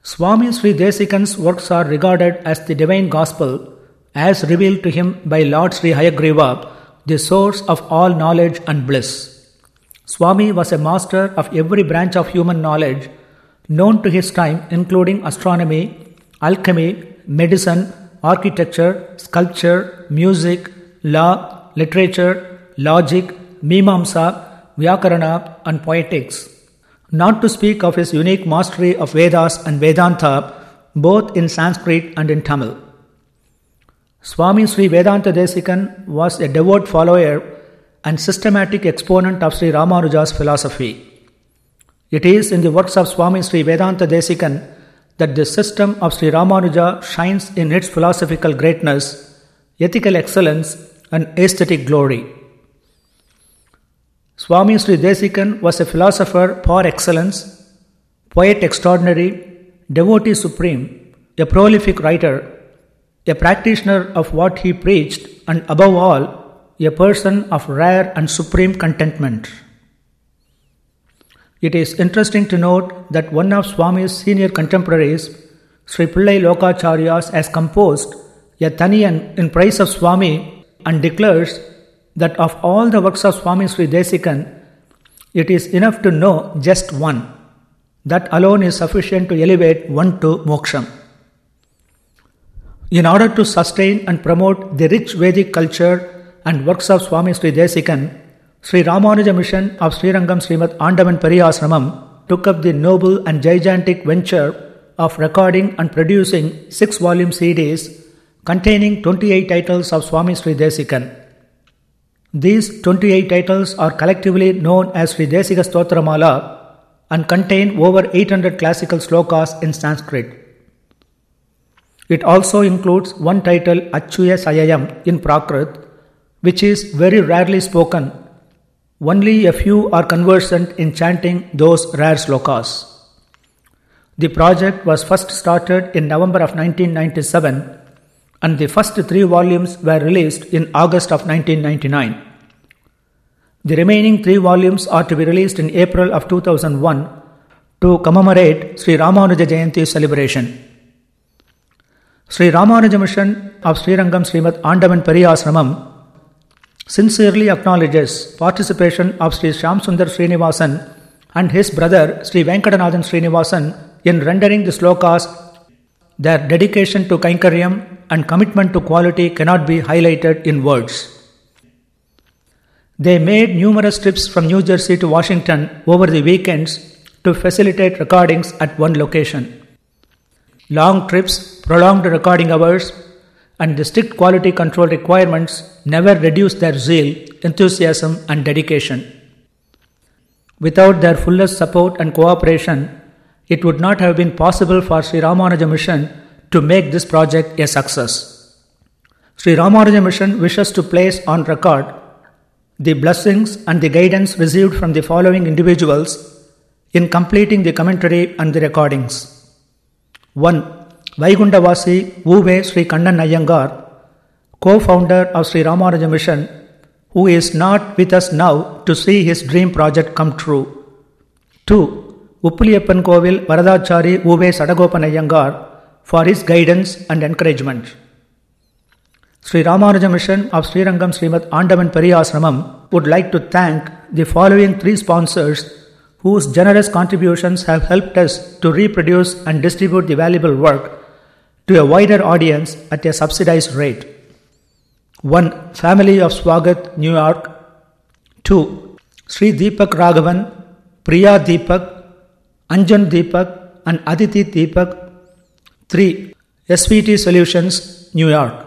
Swami Sri Desikan's works are regarded as the divine gospel as revealed to him by Lord Sri Hayagriva, the source of all knowledge and bliss. Swami was a master of every branch of human knowledge known to his time, including astronomy, alchemy, medicine, architecture, sculpture, music, law, literature, logic, Mimamsa, Vyakarana, and poetics. Not to speak of his unique mastery of Vedas and Vedanta, both in Sanskrit and in Tamil. Swami Sri Vedanta Desikan was a devout follower and systematic exponent of Sri Ramanuja's philosophy. It is in the works of Swami Sri Vedanta Desikan that the system of Sri Ramanuja shines in its philosophical greatness, ethical excellence, and aesthetic glory. Swami Sri Desikan was a philosopher par excellence, poet extraordinary, devotee supreme, a prolific writer, a practitioner of what he preached, and above all, a person of rare and supreme contentment. It is interesting to note that one of Swami's senior contemporaries, Sri Pillai Lokacharya, has composed a Taniyan in praise of Swami and declares that of all the works of Swami Sri Desikan, it is enough to know just one. That alone is sufficient to elevate one to moksham. In order to sustain and promote the rich Vedic culture and works of Swami Sri Desikan, Sri Ramanuja Mission of Srirangam Srimad Andaman Periyasramam took up the noble and gigantic venture of recording and producing 6-volume CDs containing 28 titles of Swami Sri Desikan. These 28 titles are collectively known as Sri Desika Stotramala and contain over 800 classical slokas in Sanskrit. It also includes one title Achyuya Sayayam in Prakrit, which is very rarely spoken. Only a few are conversant in chanting those rare slokas. The project was first started in November of 1997 and the first 3 volumes were released in August of 1999. The remaining 3 volumes are to be released in April of 2001 to commemorate Sri Ramanuja Jayanti celebration. Sri Ramanuja Mission of Srirangam Srimad Andaman Periyasramam sincerely acknowledges participation of Sri Shyamsundar Srinivasan and his brother Sri Venkatanathan Srinivasan in rendering the slokas. Their dedication to Kainkaryam and commitment to quality cannot be highlighted in words. They made numerous trips from New Jersey to Washington over the weekends to facilitate recordings at one location. Long trips, prolonged recording hours, and the strict quality control requirements never reduced their zeal, enthusiasm, and dedication. Without their fullest support and cooperation, it would not have been possible for Sri Ramanuja Mission to make this project a success. Sri Ramanuja Mission wishes to place on record the blessings and the guidance received from the following individuals in completing the commentary and the recordings. 1. Vaikundavasi Uve Sri Kannan Iyengar, co-founder of Sri Ramanuja Mission, who is not with us now to see his dream project come true. 2. Uppuliyappan Kovil Varadachari Uve Sadagopan Iyengar for his guidance and encouragement. Sri Ramanuja Mission of Srirangam Srimad Andaman Periyasramam would like to thank the following 3 sponsors whose generous contributions have helped us to reproduce and distribute the valuable work to a wider audience at a subsidized rate. 1. Family of Swagat, New York. 2. Sri Deepak Raghavan, Priya Deepak, Anjan Deepak, and Aditi Deepak. 3. SVT Solutions, New York.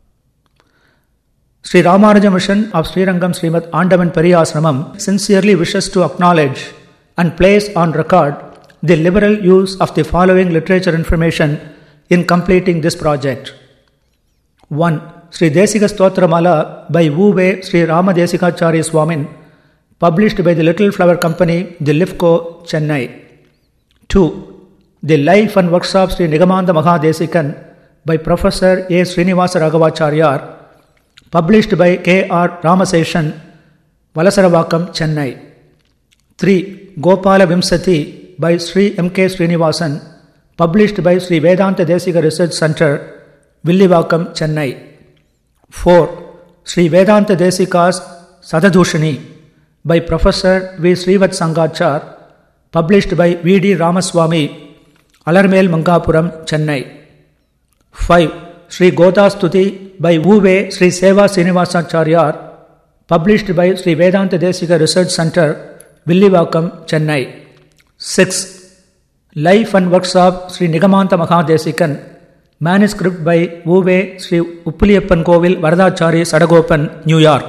Sri Ramanuja Mission of Srirangam Srimad Andaman Periyasramam sincerely wishes to acknowledge and place on record the liberal use of the following literature information in completing this project. 1. Sri Desika Stotramala by Uve Sri Ramadesikacharya Swamin, published by the Little Flower Company, the LIFCO, Chennai. 2. The Life and Works of Sri Nigamanda Mahadesikan by Professor A. Srinivasa Raghavacharya, published by K.R. Ramaseshan, Valasaravakam, Chennai. 3. Gopala Vimsati by Sri M.K. Srinivasan, published by Sri Vedanta Desika Research Center, Villivakam, Chennai. 4. Sri Vedanta Desika's Sadadushani by Professor V. Srivat Sangachar, published by V. D. Ramaswamy, Alarmel Mangapuram, Chennai. 5. Sri Godastuti by Uve Sri Seva Srinivasacharya, published by Sri Vedanta Desika Research Center, Villivakam, Chennai. 6. Life and Works of Sri Nigamanta Mahadesikan, manuscript by Uve Sri Uppuliyappan Kovil Varadachari Sadagopan, New York.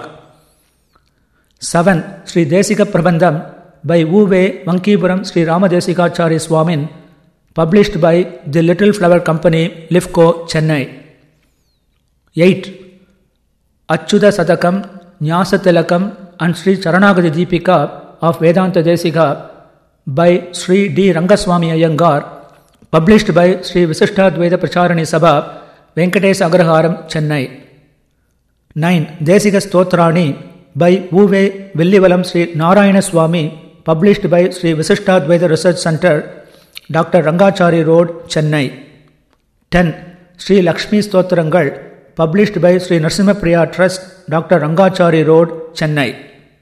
7. Sri Desika Prabandham by Uve Vankipuram Sri Ramadesikachari Swamin, published by the Little Flower Company, Lifco, Chennai. 8. Achyuta Sadakam, Nyasa Tilakam and Sri Charanagati Deepika of Vedanta Desika by Sri D. Rangaswamy Iyengar, published by Sri Visishtadvaita Pracharani Sabha, Venkatesh Agraharam, Chennai. 9. Desika Stotrani by Uve Villivalam Sri Narayana Swami, published by Sri Visishtadvaita Research Center, Dr. Rangachari Road, Chennai. 10. Sri Lakshmi Stotrangal, published by Sri Narasimha Priya Trust, Dr. Rangachari Road, Chennai.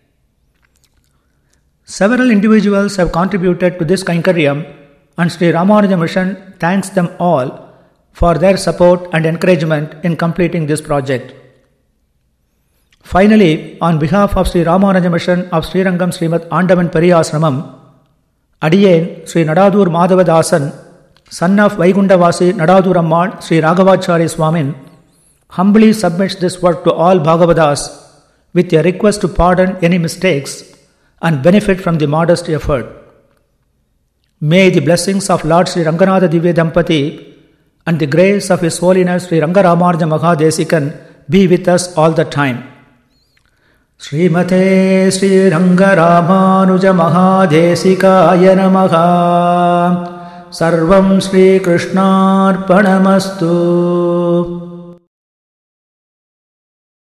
Several individuals have contributed to this Kainkariam, and Sri Ramanuja Mission thanks them all for their support and encouragement in completing this project. Finally, on behalf of Sri Ramanuja Mission of Srirangam Srimat Andavan Periyasramam, Adiyen Sri Nadadur Madhavadasan, son of Vaikundavasi Nadadur Ammal Sri Raghavachari Swamin, humbly submits this work to all Bhagavadas with a request to pardon any mistakes and benefit from the modest effort. May the blessings of Lord Sri Ranganatha Divya Dampati and the grace of His Holiness Sri Rangaramanuja Mahadesikan be with us all the time. Srimate Sri Rangaramanuja Mahadesikaya Namaha. Sarvam Sri Krishnarpanamastu.